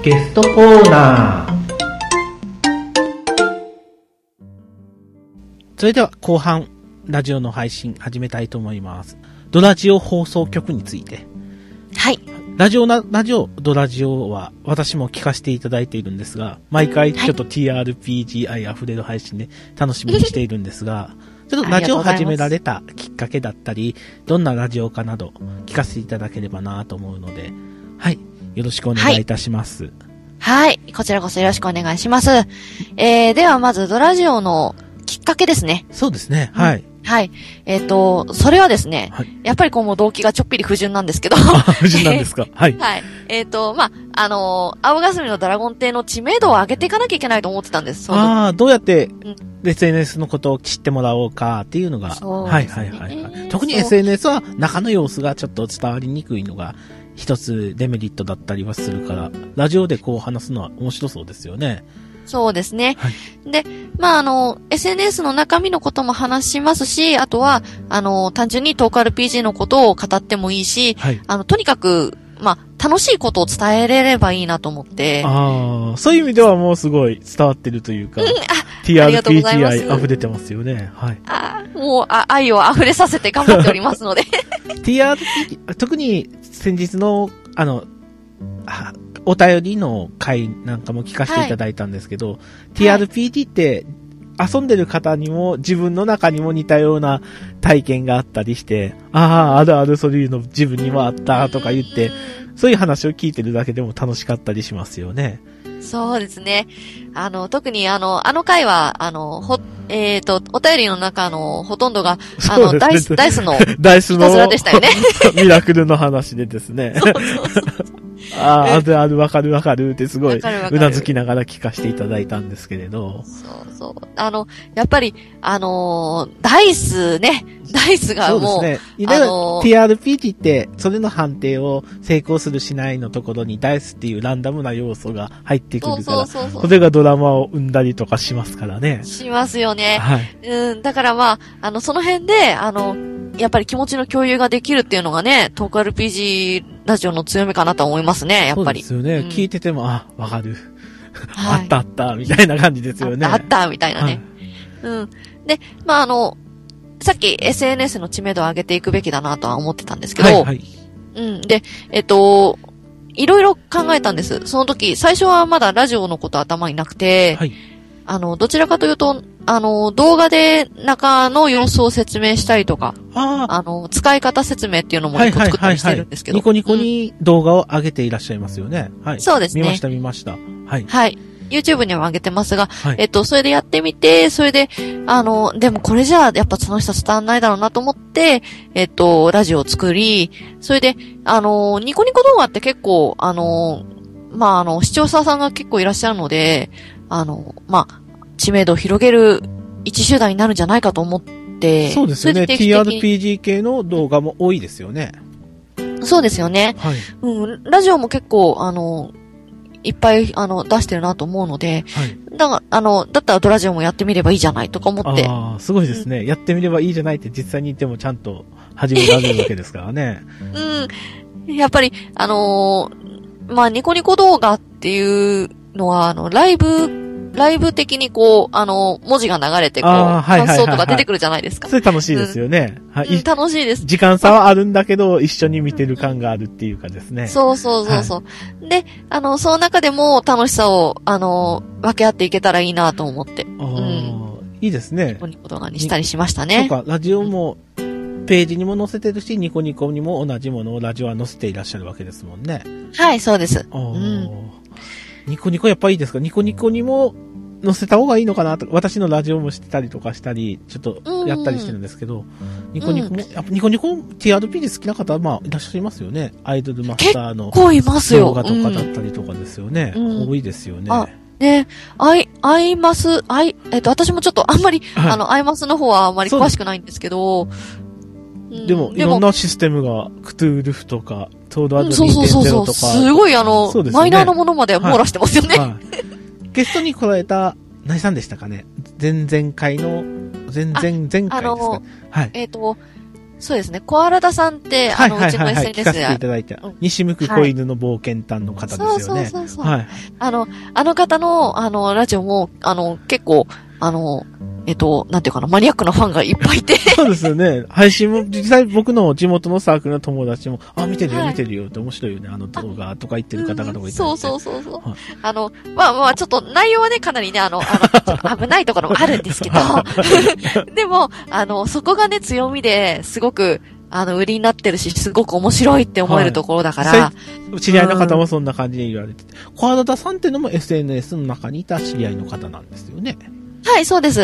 ゲストコーナー。それでは後半ラジオの配信始めたいと思います。ドラジオ放送局について。 はい。 ドラジオは私も聞かせていただいているんですが、毎回ちょっと TRPG 愛あふれる配信で楽しみにしているんですが、ちょっとラジオを始められたきっかけだったり、どんなラジオかなど聞かせていただければなと思うので、はい。よろしくお願いいたします。 はい。こちらこそよろしくお願いします。ではまずドラジオのきっかけですね。 そうですね。はい。 はい。それはですね、 はい、 やっぱりこうもう動機がちょっぴり不純なんですけど。 不純なんですか。はい。 はい。青霞のドラゴン亭の知名度を上げていかなきゃいけないと思ってたんです。 どうやって、SNS のことを知ってもらおうかっていうのが。 そうですね。 はい。特に SNS は中の様子がちょっと伝わりにくいのが一つデメリットだったりはするから、ラジオでこう話すのは面白そうですよね。 そうですね。 はい、 で、SNS の中身のことも話しますし、あとは、単純にトーク RPG のことを語ってもいいし、 はい、 とにかく、楽しいことを伝えれればいいなと思って。 そういう意味ではもうすごい伝わってるというか、TRPG 愛溢れてますよね。はい。 もう、愛を溢れさせて頑張っておりますので。 TRPG、特に先日の、お便りの回なんかも聞かせていただいたんですけど、TRPG って遊んでる方にも自分の中にも似たような体験があったりして、あるそういうの自分にもあったとか言って、そういう話を聞いてるだけでも楽しかったりしますよね。 そうですね。特にあの回は、お便りの中のほとんどが、ダイスの、 ダイスの、 いたずらでしたよね。 ミラクルの話でですね。そうあるわかるってすごい、うなずきながら聞かせていただいたんですけれど。 そう。やっぱり、ダイスがもう、 そうですね。TRPG って、それの判定を成功するしないのところにダイスっていうランダムな要素が入ってくるから、それがドラマを生んだりとかしますからね。 しますよね。 はい。 だからその辺で、やっぱり気持ちの共有ができるっていうのがね、トーク RPG ラジオの強みかなと思いますね、やっぱり。 そうですよね。聞いてても、わかる。あった、みたいな感じですよね。 あった、みたいなね。で、さっき SNS の知名度を上げていくべきだなとは思ってたんですけど、で、いろいろ考えたんです。その時、最初はまだラジオのこと頭になくて、どちらかというと、動画で中の様子を説明したりとか、使い方説明っていうのも作ったりしてるんですけど。 ニコニコに動画を上げていらっしゃいますよね。はい。 そうですね。 見ました。はい。 はい。YouTube にも上げてますが、それでやってみて、それで、でもこれじゃあやっぱ楽しさ伝わんないだろうなと思って、ラジオを作り、それで、ニコニコ動画って結構、視聴者さんが結構いらっしゃるので、知名度を広げる一手段になるんじゃないかと思って、 そうですよね。TRPG 系の動画も多いですよね。 そうですよね。 はい。 ラジオも結構、いっぱい、出してるなと思うので、だったらドラジオもやってみればいいじゃないとか思って。 すごいですね。やってみればいいじゃないって実際に言ってもちゃんと始められるわけですからね。 やっぱり、ニコニコ動画っていうのは、ライブ的にこう、文字が流れてこう、感想とか出てくるじゃないですか。 それ楽しいですよね。 楽しいです。 時間差はあるんだけど、一緒に見てる感があるっていうかですね。 そう。で、その中でも楽しさを、分け合っていけたらいいなと思って。 いいですね。 ニコニコ動画にしたりしましたね。 そうか、ラジオも、ページにも載せてるし、ニコニコにも同じものをラジオは載せていらっしゃるわけですもんね。 はい、そうです。 ニコニコやっぱいいですか？ニコニコにも載せた方がいいのかなと、私のラジオもしてたりとかしたり、ちょっとやったりしてるんですけど、ニコニコも、やっぱニコニコ TRPG 好きな方はいらっしゃいますよね。アイドルマスターの動画とかだったりとかですよね。多いですよね。 私もちょっとあんまり、アイマスの方はあんまり詳しくないんですけど、 でも、いろんなシステムが、クトゥールフとか、ソードアート 2.0 とか。 すごいマイナーなものまで網羅してますよね。 ゲストに来られた、何さんでしたかね？前々回の、前々回ですか？ そうですね。コアラダさんって、うちの SNS で。 聞かせていただいた。西向く子犬の冒険探の方ですよね。 そう。はい。あの方の、ラジオも、結構、なんていうかな、マニアックなファンがいっぱいいて。 そうですよね。配信も、実際僕の地元のサークルの友達も、見てるよ、見てるよって面白いよね、動画とか言ってる方々もいて。 そう。まあ、ちょっと内容はね、かなりね、危ないところもあるんですけど、でも、そこがね、強みですごく、売りになってるし、すごく面白いって思えるところだから。 知り合いの方もそんな感じで言われてて。小原田さんっていうのも SNS の中にいた知り合いの方なんですよね。 はい、そうです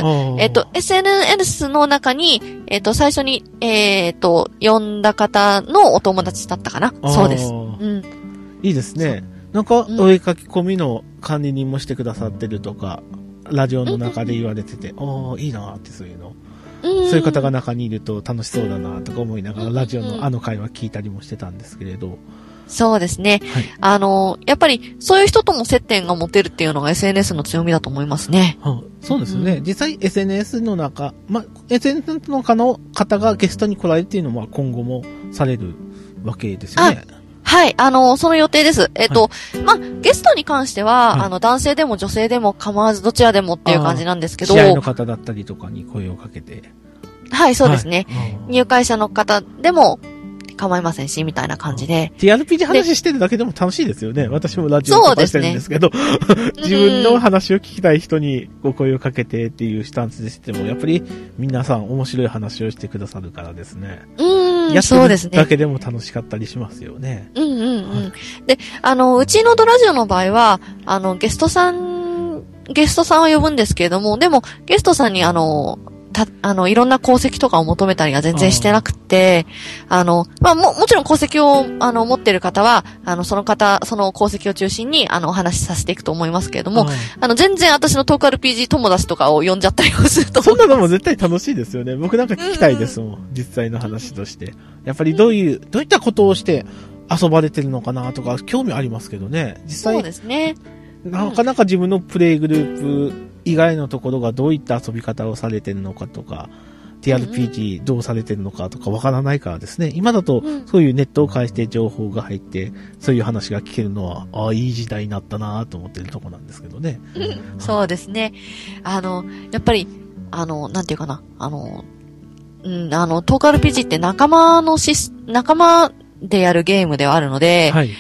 。SNS の中に、最初に、呼んだ方のお友達だったかな。そうです。 いいですね。なんか、お絵描き込みの管理人もしてくださってるとか、ラジオの中で言われてて、いいなーってそういうの。そういう方が中にいると楽しそうだなとか思いながら、ラジオの会話聞いたりもしてたんですけれど。 そうですね。はい、やっぱり、そういう人とも接点が持てるっていうのが SNS の強みだと思いますね。 そうですね。実際 SNS の中、SNS の中の方がゲストに来られるっていうのは今後もされるわけですよね。 はい、その予定です。ゲストに関しては、男性でも女性でも構わずどちらでもっていう感じなんですけど。 試合の方だったりとかに声をかけて。 はい、そうですね。入会者の方でも、構いませんし、みたいな感じで。 TRPG 話してるだけでも楽しいですよね。私もラジオとかしてるんですけど、自分の話を聞きたい人にお声をかけてっていうスタンスでしても、やっぱり皆さん面白い話をしてくださるからですね。やってるだけでも楽しかったりしますよね。 で、うちのドラジオの場合は、ゲストさんは呼ぶんですけれども、でも、ゲストさんにいろんな功績とかを求めたりは全然してなくて、もちろん功績を、持ってる方は、その功績を中心に、お話しさせていくと思いますけれども、全然私のトーク RPG 友達とかを呼んじゃったりもすると思う。 そんなのも絶対楽しいですよね。僕なんか聞きたいですもん。実際の話として。やっぱりどういったことをして遊ばれてるのかなとか、興味ありますけどね。実際。 そうですね。 なかなか自分のプレイグループ以外のところがどういった遊び方をされてるのかとか、TRPG どうされてるのかとかわからないからですね。今だとそういうネットを介して情報が入って、そういう話が聞けるのは、いい時代になったなと思ってるとこなんですけどね。 そうですね。やっぱり、なんていうかな、トーク RPG って仲間でやるゲームではあるので、はい、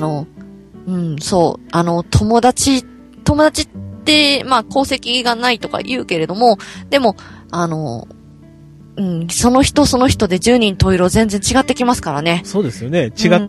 そう、友達って、功績がないとか言うけれども、でも、その人で10人十色全然違ってきますからね。 そうですよね。違う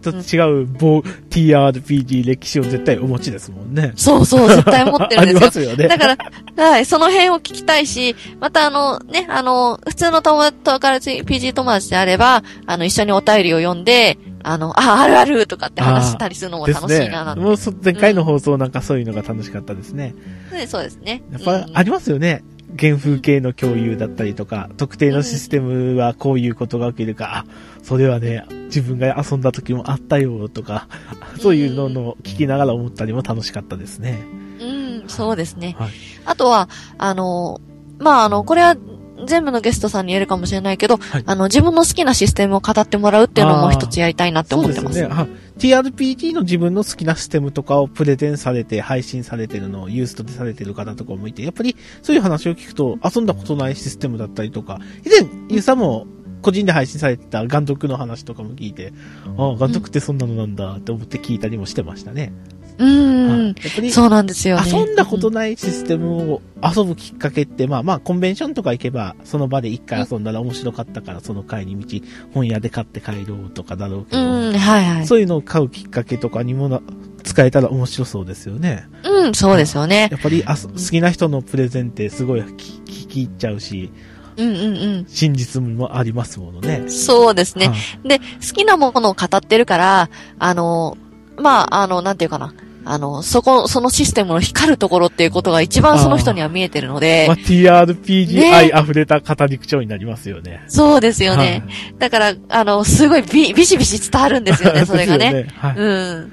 TRPG 歴史を絶対お持ちですもんね。 そう、絶対持ってるんですよ。 ありますよね。 だから、はい、その辺を聞きたいし、また普通のTRPG 友達であれば、一緒にお便りを読んで、あるあるとかって話したりするのも楽しいななんて。 もう前回の放送なんかそういうのが楽しかったですね。 そうですね。 やっぱありますよね。原風景の共有だったりとか、特定のシステムはこういうことが起きるか、それはね、自分が遊んだ時もあったよとか、そういうのを聞きながら思ったりも楽しかったですね。 そうですね。はい、あとは、これは、全部のゲストさんに言えるかもしれないけど、はい、自分の好きなシステムを語ってもらうっていうのも一つやりたいなって思ってます。そうですね。 TRPG の自分の好きなシステムとかをプレゼンされて配信されてるのをユーストでされてる方とかもいて、やっぱりそういう話を聞くと遊んだことないシステムだったりとか、以前ユーさんも個人で配信されてたガンドクの話とかも聞いて、ガンドクってそんなのなんだって思って聞いたりもしてましたね。 やっぱりそうなんですよね。 遊んだことないシステムを遊ぶきっかけって、コンベンションとか行けば、その場で一回遊んだら面白かったから、その帰り道、本屋で買って帰ろうとかだろうけど、そういうのを買うきっかけとかにも使えたら面白そうですよね。 そうですよね。 やっぱり好きな人のプレゼンってすごい聞き入っちゃうし、真実もありますものね。 そうですね。で、好きなものを語ってるから、なんていうかな。そのシステムの光るところっていうことが一番その人には見えてるので。 TRPG 愛溢れた語り口調になりますよね。 そうですよね。だから、すごいビシビシ伝わるんですよね、それがね。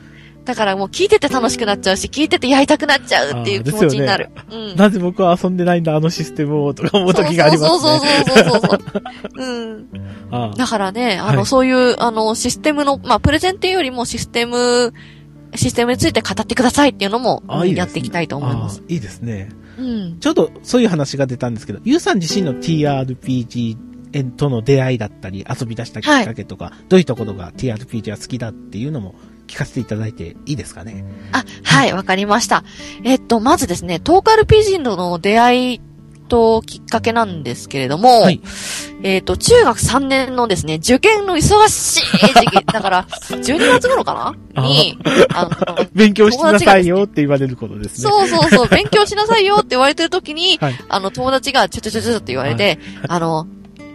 だからもう聞いてて楽しくなっちゃうし、聞いててやりたくなっちゃうっていう気持ちになる。 うん。なぜ僕は遊んでないんだ、あのシステムを、とか思う時がありますね。 そう。うん。だからね、そういう、システムの、プレゼンっていうよりもシステムについて語ってくださいっていうのも、やっていきたいと思います。 いいですね。 うん。 ちょうどそういう話が出たんですけど、ゆうさん自身の TRPGとの出会いだったり、遊び出したきっかけとか、どういうところが TRPG が好きだっていうのも聞かせていただいていいですかね。 はい、わかりました。まずですね、トーク RPG の出会いときっかけなんですけれども、はい、中学3年のですね、受験の忙しい時期、だから、12月頃かなに、 勉強しなさいよって言われることですね。 そう、勉強しなさいよって言われてる時に、はい、友達がちょって言われて、はい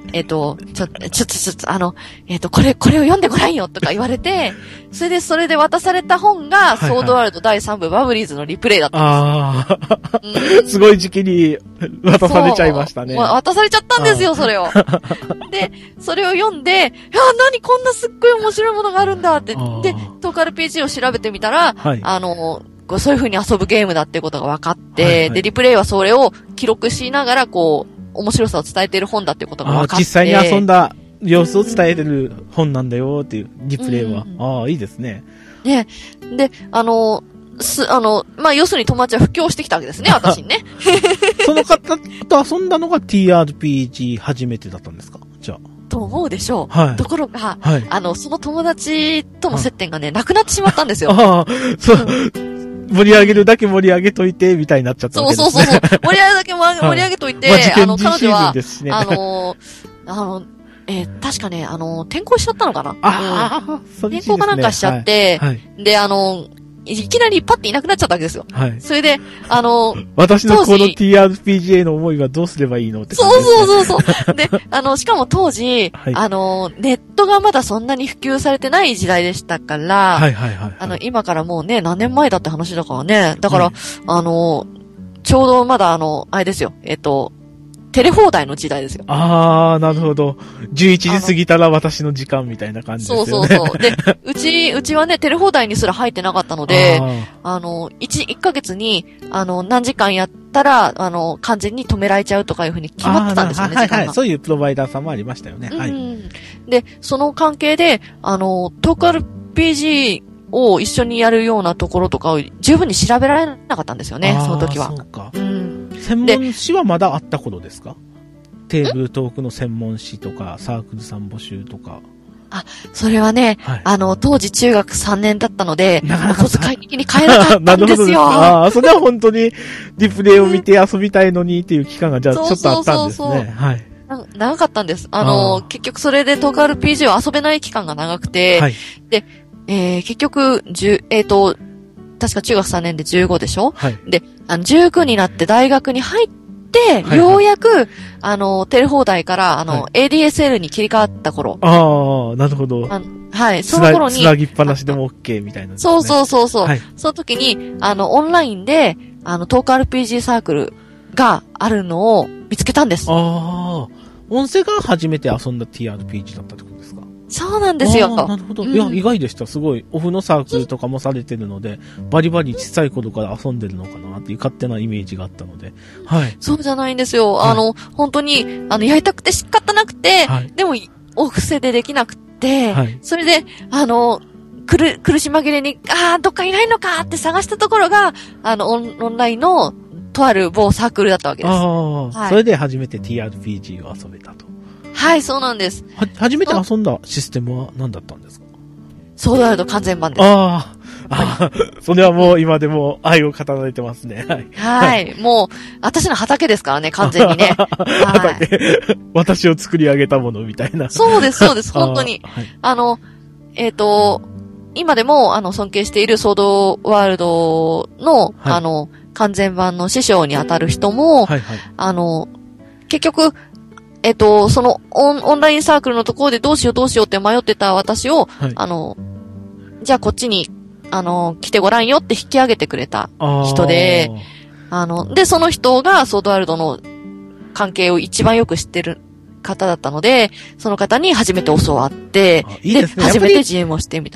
これを読んでごらんよとか言われて、それで渡された本が、ソードワールド第3部バブリーズのリプレイだったんです。すごい時期に渡されちゃいましたね。 渡されちゃったんですよ、それを。で、それを読んで、何こんなすっごい面白いものがあるんだって。で、トーク RPG を調べてみたら、はい、そういう風に遊ぶゲームだっていうことが分かって、はいはい、で、リプレイはそれを記録しながら、面白さを伝えている本だっていうことが分かって。 実際に遊んだ様子を伝えてる本なんだよっていうリプレイは。いいですね。 ね。で、要するに友達は布教してきたわけですね、私にね。 その方と遊んだのが TRPG 初めてだったんですか？じゃあ。 と思うでしょう。 はい。 ところが、 はい、 その友達との接点がね、なくなってしまったんですよ。 そう。盛り上げるだけ盛り上げといて、みたいになっちゃったわけですね。 そう。盛り上げるだけ盛り上げといて、彼女は、確かね、転校しちゃったのかな？転校かなんかしちゃって、で、いきなりパッていなくなっちゃったわけですよ。はい。それで、 私のこの TRPG への思いはどうすればいいのって感じですね。そう。で、しかも当時、ネットがまだそんなに普及されてない時代でしたから、今からもうね、何年前だって話だからね。だから、ちょうどまだあれですよ。テレ放題の時代ですよ。 なるほど。11時過ぎたら私の時間みたいな感じですよね。 そう。で、うちはね、テレ放題にすら入ってなかったので、1ヶ月に、何時間やったら、完全に止められちゃうとかいうふうに決まってたんですよね、時間が。 そういうプロバイダーさんもありましたよね。はい。 で、その関係で、トーク RPG を一緒にやるようなところとかを十分に調べられなかったんですよね、その時は。 そうか。専門誌はまだあった頃ですか？テーブルトークの専門誌とか、サークルさん募集とか。 それはね、当時中学3年だったので、お小遣い的に買えなかったんですよ。 それは本当にリプレイを見て遊びたいのにっていう期間がじゃあちょっとあったんですね。はい。 長かったんです。結局それでトーク RPG を遊べない期間が長くて、で、結局、確か中学3年で15でしょ？はい。で、19になって大学に入って、ようやく、テレ放題から、ADSL に切り替わった頃。 なるほど。 はい。その頃に。 つなぎっぱなしでも OK みたいな、ね。 そう。はい、その時に、オンラインで、トーク RPG サークルがあるのを見つけたんです。 音声が初めて遊んだ TRPG だったってことですか？ そうなんですよ。 なるほど。いや、意外でした。すごい。オフのサークルとかもされてるので、バリバリ小さい頃から遊んでるのかなっていう勝手なイメージがあったので。はい。 そうじゃないんですよ。本当に、やりたくて仕方なくて、でも、お布施でできなくて、それで、苦し紛れに、どっかいないのかって探したところが、オンラインの、とある某サークルだったわけです。 それで初めて TRPG を遊べたと。 はい、そうなんです。 初めて遊んだシステムは何だったんですか？ ソードワールド完全版です。 それはもう今でも愛を語られてますね。 はい。もう、私の畑ですからね、完全にね。 畑。私を作り上げたものみたいな。 そうです、本当に。今でも、尊敬しているソードワールドの、完全版の師匠にあたる人も、結局、そのオンラインサークルのところでどうしようって迷ってた私を、じゃあこっちに、来てごらんよって引き上げてくれた人で、で、その人がソードワールドの関係を一番よく知ってる方だったので、その方に初めて教わって、で、初めて GM をしてみたいな。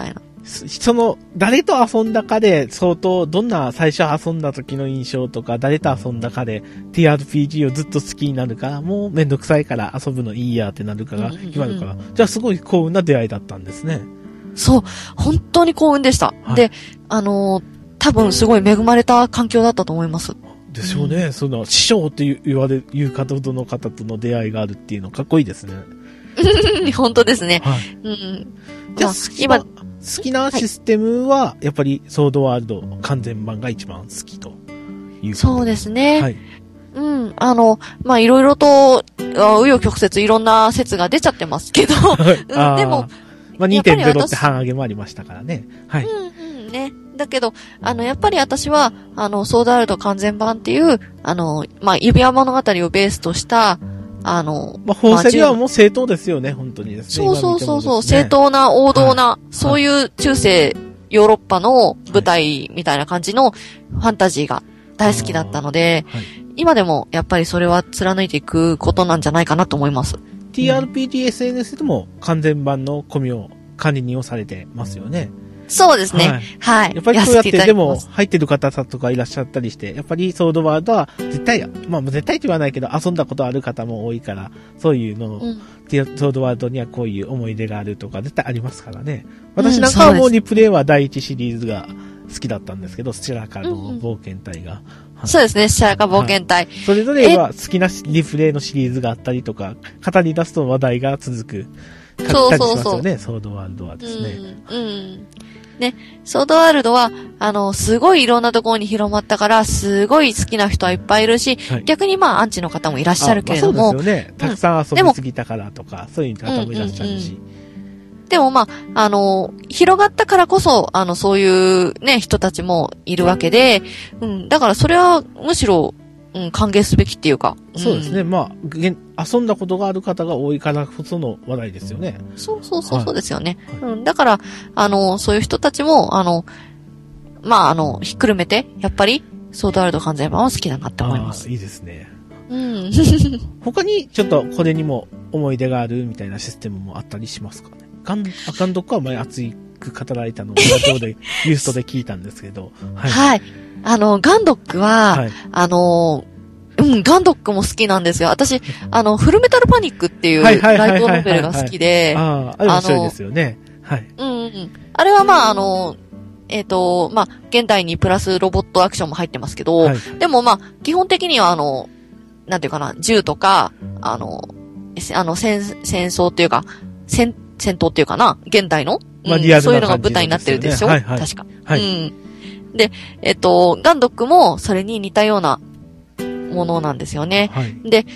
誰と遊んだかで、相当、どんな最初遊んだ時の印象とか、誰と遊んだかで、TRPG をずっと好きになるか、もうめんどくさいから遊ぶのいいやってなるかが決まるから、じゃあすごい幸運な出会いだったんですね。 そう、本当に幸運でした。はい、で、多分すごい恵まれた環境だったと思います。 でしょうね。その、師匠っていう方の方との出会いがあるっていうのかっこいいですね。 本当ですね。 はい。うん。じゃあ、好きなシステムは、やっぱりソードワールド完全版が一番好きという。 そうですね。はい。うん。まあ、いろいろと、紆余曲折いろんな説が出ちゃってますけど、でも、 まあ、2.0 って半上げもありましたからね。はい。 うんうんね。だけど、やっぱり私は、ソードワールド完全版っていう、まあ、指輪物語をベースとした、 まあ、本セリはもう正当ですよね、本当にですね。 そう、正当な、王道な、そういう中世、ヨーロッパの舞台みたいな感じのファンタジーが大好きだったので、今でもやっぱりそれは貫いていくことなんじゃないかなと思います。 TRPG SNS でも完全版の込みを管理人をされてますよね。 そうですね。はい。 やっぱりそうやって、でも、入ってる方とかいらっしゃったりして、やっぱりソードワールドは絶対、まあ絶対って言わないけど、遊んだことある方も多いから、そういうのを、ソードワールドにはこういう思い出があるとか、絶対ありますからね。私なんかはもうリプレイは第一シリーズが好きだったんですけど、スチャラカの冒険隊が。 そうですね、スチャラカ冒険隊。 それぞれは好きなリプレイのシリーズがあったりとか、語り出すと話題が続く。 そう。 ソードワールドはですね。 ね、ソードワールドは、すごいいろんなところに広まったから、すごい好きな人はいっぱいいるし、逆にまあ、アンチの方もいらっしゃるけれども。 そうですよね。たくさん遊びすぎたからとか、そういう方もいらっしゃるし。 でもまあ、広がったからこそ、そういうね、人たちもいるわけで、だからそれはむしろ、歓迎すべきっていうか。 そうですね。まあ、遊んだことがある方が多いからこその話題ですよね。 そうですよね。だから、そういう人たちも、まあ、ひっくるめて、やっぱり、ソードワールド完全版は好きだなって思います。 いいですね。他に、ちょっとこれにも思い出があるみたいなシステムもあったりしますかね。ガンドックは前熱く語られたのを、ラジオで、ユーストで聞いたんですけど。 はい。ガンドックは、ガンドックも好きなんですよ。私、フルメタルパニックっていうライトノベルが好きで、 あれ面白いですよね。はい。 あれはまあ、まあ、現代にプラスロボットアクションも入ってますけど、でもまあ、基本的にはなんていうかな、銃とか、戦争っていうか、戦闘っていうかな、現代の、そういうのが舞台になってるでしょ、確か。で、ガンドックもそれに似たようなものなんですよね。で、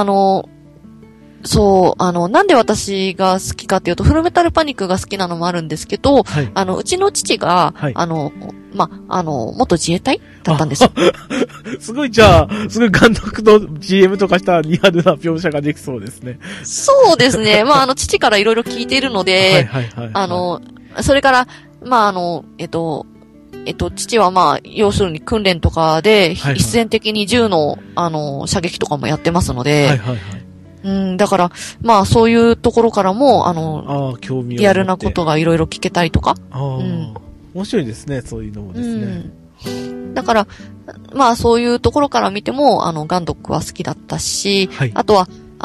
そう、なんで私が好きかっていうと、フルメタルパニックが好きなのもあるんですけど、うちの父が、元自衛隊だったんですよ。 すごい、じゃあ、すごいガンドックの GM とかしたらリアルな描写ができそうですね。 そうですね。まあ、父からいろいろ聞いているので、それから、まあ、父はまあ、要するに訓練とかで、必然的に銃の、射撃とかもやってますので、だから、まあ、そういうところからも、リアルなことがいろいろ聞けたりとか。 面白いですね、そういうのもですね。 だから、まあ、そういうところから見ても、ガンドックは好きだったし、あとは、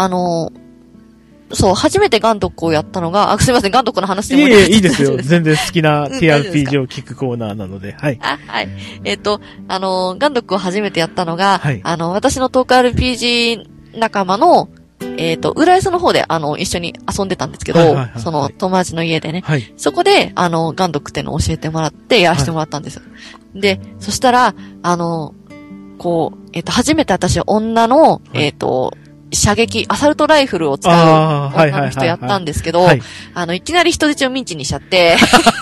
そう、初めてガンドックをやったのが、すいません、ガンドックの話でもいいですよ。全然好きな TRPG を聞くコーナーなので、はい。 はい。ガンドックを初めてやったのが、私のトーク RPG 仲間の、浦安の方で、一緒に遊んでたんですけど、その友達の家でね。そこで、ガンドックっていうのを教えてもらって、やらせてもらったんですよ。で、そしたら、初めて私、女の、射撃、アサルトライフルを使う女の人やったんですけど、いきなり人質をミンチにしちゃって、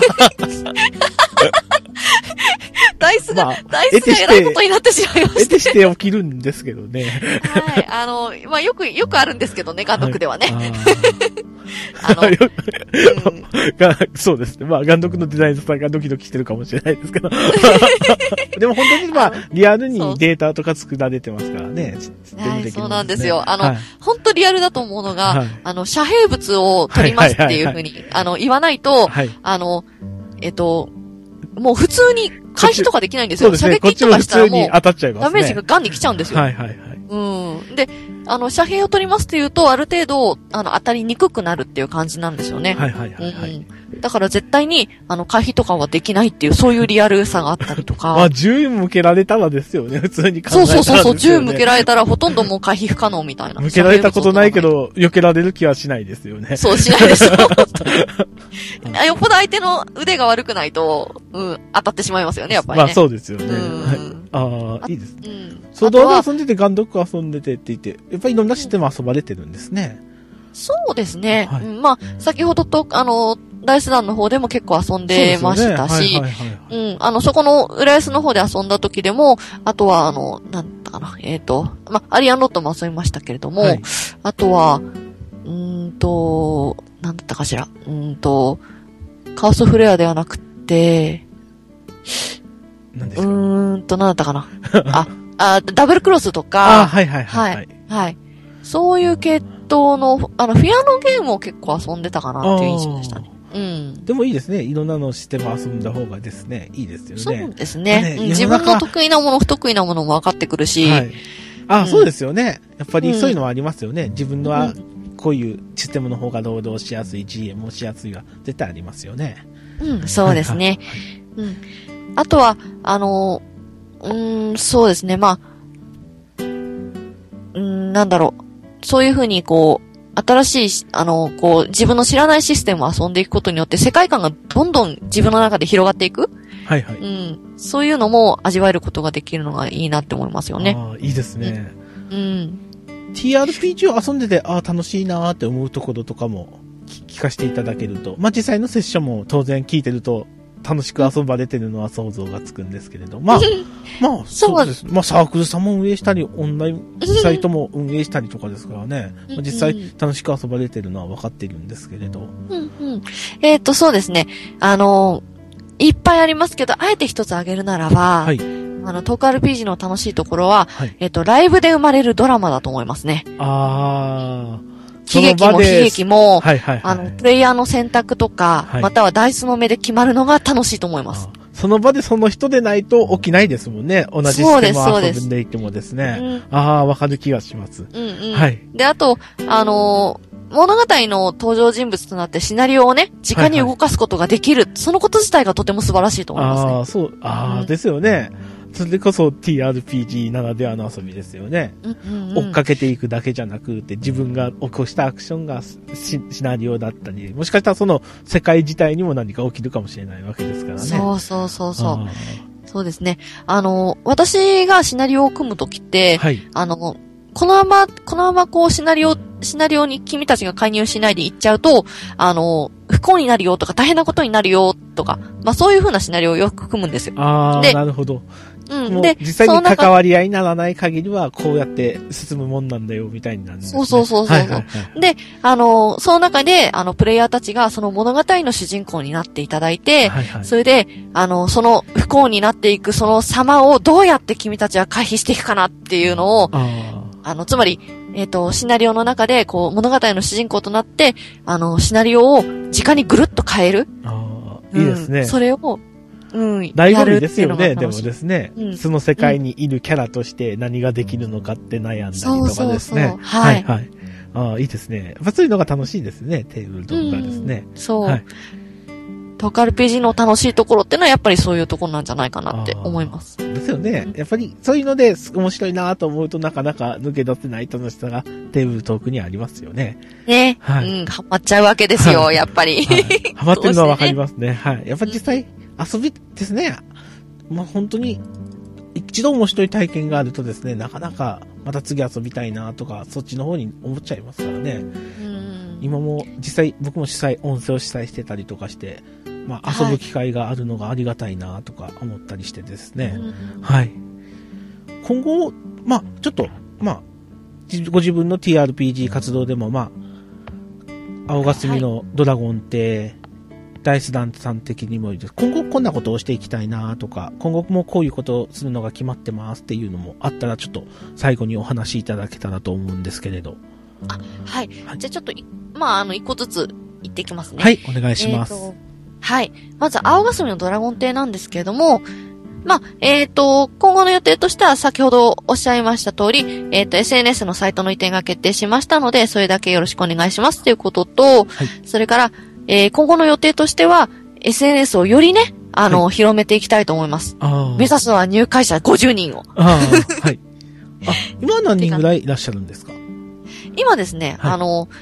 ダイスが偉いことになってしまいました。 得てして起きるんですけどね。 はい。まあ、よくあるんですけどね、ガンドックではね。 そうですね。まあ、ガンドックのデザイナーさんがドキドキしてるかもしれないですけど。でも本当にまあ、リアルにデータとか作られてますからね。 そうなんですよ。本当リアルだと思うのが、遮蔽物を取りますっていうふうに、言わないと、 もう普通に回避とかできないんですよ。 そうですね。 射撃とかしたらもう、 こっちも普通に当たっちゃいますね。 ダメージがガンに来ちゃうんですよ。 はいはいはい。 で、遮蔽を取りますっていうと、ある程度、当たりにくくなるっていう感じなんですよね。 はいはいはいはい。 だから絶対に、回避とかはできないっていう、そういうリアルさがあったりとか。 銃向けられたらですよね、普通に考えたら、ね。 そう、銃向けられたらほとんどもう回避不可能みたいな。 向けられたことないけど、避けられる気はしないですよね。 そう、しないですよ。よっぽど相手の腕が悪くないと、当たってしまいますよね、やっぱりね。 そうですよね。いいですね。ソードアート遊んでて、ガンドック遊んでてって言って、やっぱりいろんなシステム遊ばれてるんですね。 そうですね。先ほどと、ダイス団の方でも結構遊んでましたし、そこの浦安の方で遊んだ時でも、あとはなんだかな、アリアンロットも遊びましたけれども、あとは、なんだったかしら、カオスフレアではなくて、 何ですか？ なんだったかな。ダブルクロスとか、はい。そういう系統の、フィアのゲームを結構遊んでたかなっていう印象でしたね。 でもいいですね。いろんなのシステム遊んだ方がですね、いいですよね。 そうですね。自分の得意なもの、不得意なものも分かってくるし。 そうですよね。やっぱりそういうのはありますよね。自分のは、こういうシステムの方が労働しやすい、GM もしやすいは絶対ありますよね。 そうですね。あとは、そうですね。なんだろう。そういうふうに新しい、自分の知らないシステムを遊んでいくことによって世界観がどんどん自分の中で広がっていく。そういうのも味わえることができるのがいいなって思いますよね。 いいですね。TRPG を遊んでて、楽しいなーって思うところとかも聞かせていただけると、実際のセッションも当然聞いてると、楽しく遊ばれてるのは想像がつくんですけれど。そうです。サークルさんも運営したり、オンラインサイトも運営したりとかですからね。実際楽しく遊ばれてるのは分かっているんですけれど。 そうですね。いっぱいありますけど、あえて一つ挙げるならば、トーク RPG の楽しいところは、ライブで生まれるドラマだと思いますね。悲劇も悲劇も、プレイヤーの選択とか、またはダイスの目で決まるのが楽しいと思います。 その場でその人でないと起きないですもんね。同じシステムを遊んでいてもですね。わかる気がします。 で、あと、物語の登場人物となってシナリオをね、直に動かすことができる。そのこと自体がとても素晴らしいと思いますね。 ですよね。それこそ TRPG ならではの遊びですよね。追っかけていくだけじゃなくて、自分が起こしたアクションがシナリオだったり、もしかしたらその世界自体にも何か起きるかもしれないわけですからね。そうですね。 私がシナリオを組むときって、このままこうシナリオに君たちが介入しないで行っちゃうと、不幸になるよとか大変なことになるよとか、そういう風なシナリオをよく組むんですよ。 なるほど。で、実際に関わり合いにならない限りは、こうやって進むもんなんだよ、みたいになるんですね。 そう。で、その中で、プレイヤーたちがその物語の主人公になっていただいて、それで、その不幸になっていくその様をどうやって君たちは回避していくかなっていうのを、つまり、シナリオの中で、物語の主人公となって、シナリオを直にぐるっと変える。 いいですね。 それを、 醍醐味ですよね、でもですね。その世界にいるキャラとして何ができるのかって悩んだりとかですね。いいですね。そういうのが楽しいですね、テーブルとかですね。 トーク RPG の楽しいところってのはやっぱりそういうところなんじゃないかなって思います。 ですよね。やっぱりそういうので面白いなと思うとなかなか抜け出せない楽しさがテーブルトークにありますよね。 ハマっちゃうわけですよ、やっぱり。 ハマってるのはわかりますね。やっぱり実際遊びですね。本当に一度面白い体験があるとですね、なかなかまた次遊びたいなとか、そっちの方に思っちゃいますからね。今も実際僕も音声を主催してたりとかして、遊ぶ機会があるのがありがたいなとか思ったりしてですね。今後、ちょっと、ご自分の TRPG 活動でも、青霞のドラゴンってダイスダンさん的にもいいです。今後こんなことをしていきたいなとか、今後もこういうことをするのが決まってますっていうのもあったら、ちょっと最後にお話しいただけたらと思うんですけれど。じゃあちょっと、一個ずつ言っていきますね。 お願いします。 はい。まず、青霞のドラゴン亭なんですけれども、まあ、今後の予定としては先ほどおっしゃいました通り、SNS のサイトの移転が決定しましたので、それだけよろしくお願いしますということと、はい、それから、今後の予定としては、SNS をよりね、はい、広めていきたいと思います。目指すのは入会者50人を。はい。 今何人ぐらいいらっしゃるんですか？ 今ですね、はい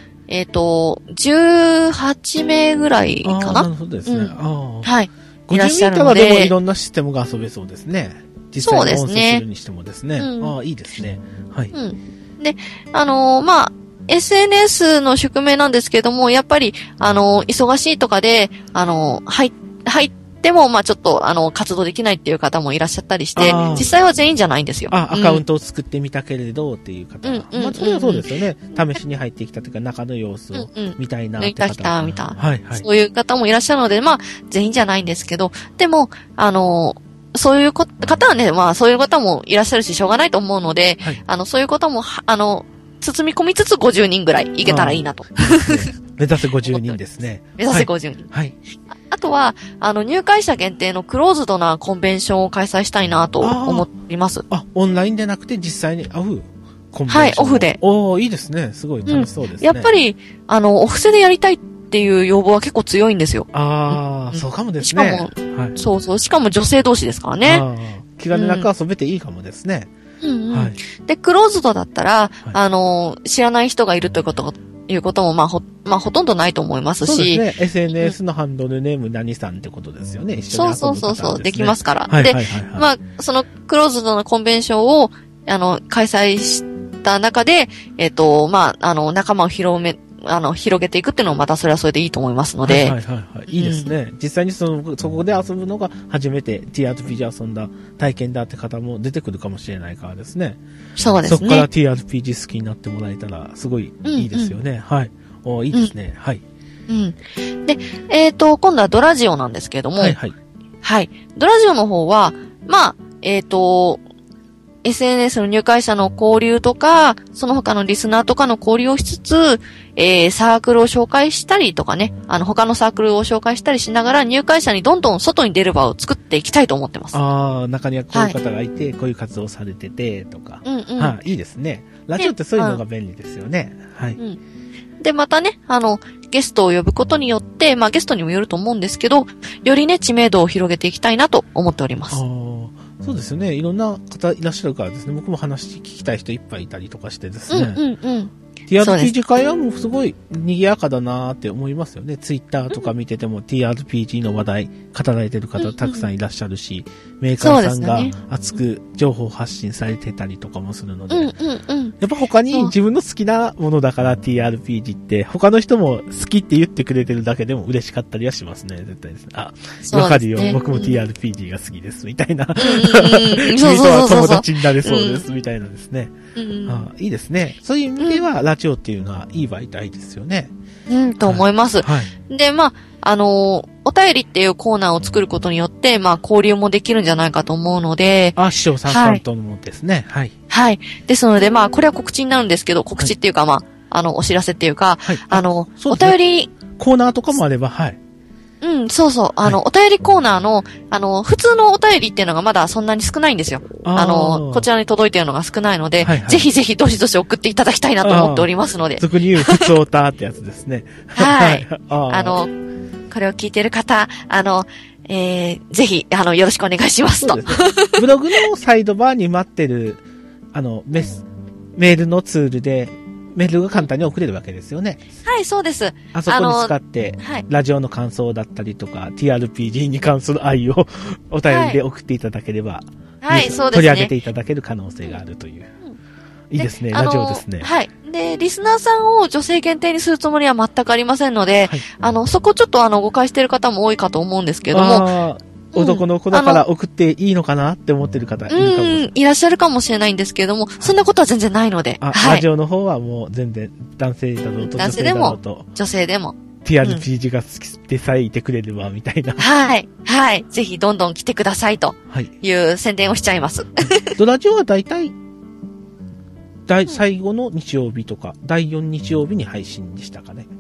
、18名ぐらいかな。 なるほどですね。 はい。 いらっしゃるので。50名いたらでもいろんなシステムが遊べそうですね。実際に音声するにしてもですね。いいですね。はい。 で、まあ、SNS の宿命なんですけども、やっぱり、忙しいとかで、入っても、まあちょっと、活動できないっていう方もいらっしゃったりして、実際は全員じゃないんですよ。 アカウントを作ってみたけれど、っていう方は。まあそれはそうですよね。試しに入ってきたというか、中の様子を見たいなって方。 見た、はいはい。そういう方もいらっしゃるので、まあ、全員じゃないんですけど、でも、そういう方はね、まあそういう方もいらっしゃるし、しょうがないと思うので、はい、そういうことも、包み込みつつ50人ぐらいいけたらいいなと。 目指せ50人ですね。 目指せ50人。 はい。 あとは、入会者限定のクローズドなコンベンションを開催したいなと思っています。 オンラインでなくて実際に会うコンベンション。 はい、オフで。 いいですね。すごい楽しそうですね。 やっぱり、お布施でやりたいっていう要望は結構強いんですよ。 そうかもですね。 しかも、はい、そう。しかも女性同士ですからね。 気兼ねなく遊べていいかもですね。 はい。で、クローズドだったら、知らない人がいるということも、まあ、ほとんどないと思いますし。そうですね。SNS のハンドルネーム何さんってことですよね。一緒に遊ぶ方ですね。 そう。できますから。で、まあ、そのクローズドのコンベンションを、開催した中で、まあ、仲間を広げていくっていうのもまたそれはそれでいいと思いますので。 いいですね。実際にそこで遊ぶのが初めて TRPG 遊んだ体験だって方も出てくるかもしれないからですね。 そうですね。 そこから TRPG 好きになってもらえたらすごいいいですよね。はい。いいですね。はい。 で、今度はドラジオなんですけれども。はい。ドラジオの方は、まあ、SNS の入会者の交流とか、その他のリスナーとかの交流をしつつ、サークルを紹介したりとかね、他のサークルを紹介したりしながら入会者にどんどん外に出る場を作っていきたいと思ってます。 中にはこういう方がいて、こういう活動されてて、とか。いいですね。ラジオってそういうのが便利ですよね。はい。 で、またね、ゲストを呼ぶことによって、まあゲストにもよると思うんですけど、よりね、知名度を広げていきたいなと思っております。 そうですよね。いろんな方いらっしゃるからですね。僕も話聞きたい人いっぱいいたりとかしてですね。TRPG 会話もすごい賑やかだなーって思いますよね。ツイッターとか見てても TRPG の話題語られてる方たくさんいらっしゃるし、メーカーさんが熱く情報発信されてたりとかもするので、やっぱ他に自分の好きなものだから TRPG って他の人も好きって言ってくれてるだけでも嬉しかったりはしますね。絶対ですね。わかるよ。僕も TRPG が好きですみたいな。君とは友達になれそうですみたいなですね。いいですね。そういう意味ではラジオっていうのはいい媒体ですよね。 と思います。で、まあ、お便りっていうコーナーを作ることによって、まあ、交流もできるんじゃないかと思うので。 師匠さんとのもですね。はい。 はい。ですので、まあ、これは告知になるんですけど、告知っていうか、まあ、お知らせっていうか、お便り。 コーナーとかもあれば、はい。 そうそう。お便りコーナーの、普通のお便りっていうのがまだそんなに少ないんですよ。こちらに届いているのが少ないので、ぜひぜひどしどし送っていただきたいなと思っておりますので。 俗に言う普通オタってやつですね。 はい。これを聞いている方、ぜひ、よろしくお願いしますと。 ブログのサイドバーに待ってる、メールのツールで、メールが簡単に送れるわけですよね。 はい、そうです。 あそこに使って、ラジオの感想だったりとか、TRPG に関する愛をお便りで送っていただければ、 はい、そうですね。 取り上げていただける可能性があるという。いいですね、ラジオですね。 はい。で、リスナーさんを女性限定にするつもりは全くありませんので、そこちょっと誤解している方も多いかと思うんですけども、 男の子だから送っていいのかなって思ってる方いるかもしれない。 いらっしゃるかもしれないんですけれども、そんなことは全然ないので。 ラジオの方はもう全然男性だろうと女性だろうと。 女性でも。 TRPG が好きでさえいてくれれば、みたいな。 はい。はい。ぜひどんどん来てくださいという宣伝をしちゃいます。 ドラジオは大体、最後の日曜日とか、第4日曜日に配信でしたかね。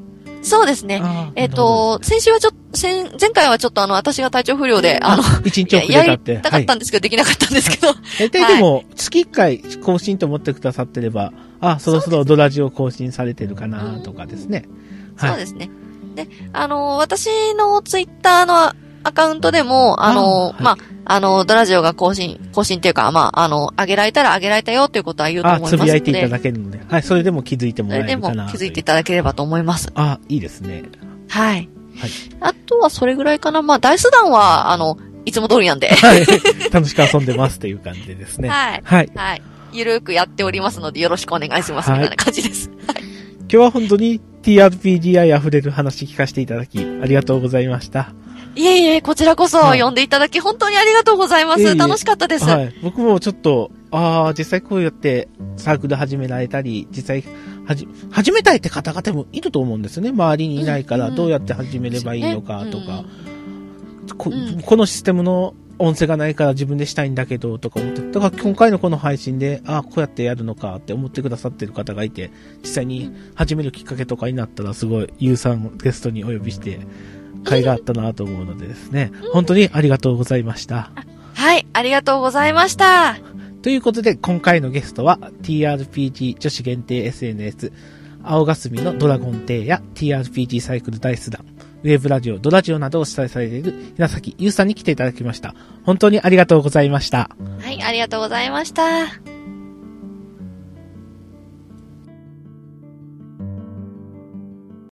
そうですね。先週は前回はちょっと私が体調不良で、 一日遅れたって。 やりたかったんですけど、できなかったんですけど。 大体でも、月1回更新と思ってくださってれば、そろそろドラジオ更新されてるかなとかですね。 そうですね。で、私のツイッターのアカウントでも、ドラジオが更新っていうか、上げられたら上げられたよっていうことは言うと思いますので。 つぶやいていただけるので。はい、それでも気づいてもらえるかな。 それでも気づいていただければと思います。 いいですね。 はい。あとはそれぐらいかな。ダイス団は、いつも通りなんで。 はい。楽しく遊んでますっていう感じでですね。 はい。はい。はい。ゆるーくやっておりますので、よろしくお願いします。みたいな感じです。はい。 今日は本当に TRPG 愛あふれる話聞かせていただき、ありがとうございました。 いえいえ、こちらこそ呼んでいただき、本当にありがとうございます。楽しかったです。 はい。僕もちょっと、実際こうやってサークル始められたり、実際、始めたいって方々もいると思うんですね。周りにいないから、どうやって始めればいいのかとか、このシステムの音声がないから自分でしたいんだけど、とか思って、だから今回のこの配信で、こうやってやるのかって思ってくださってる方がいて、実際に始めるきっかけとかになったら、すごい、ゆうさんゲストにお呼びして、会があったなと思うのでですね、本当にありがとうございました。 はい、ありがとうございました。 ということで、今回のゲストは TRPG 女子限定 SNS 青霞のドラゴンテイや TRPG サイクルダイス団、ウェブラジオ、ドラジオなどを主催されている稲崎優さんに来ていただきました。本当にありがとうございました。 はい、ありがとうございました。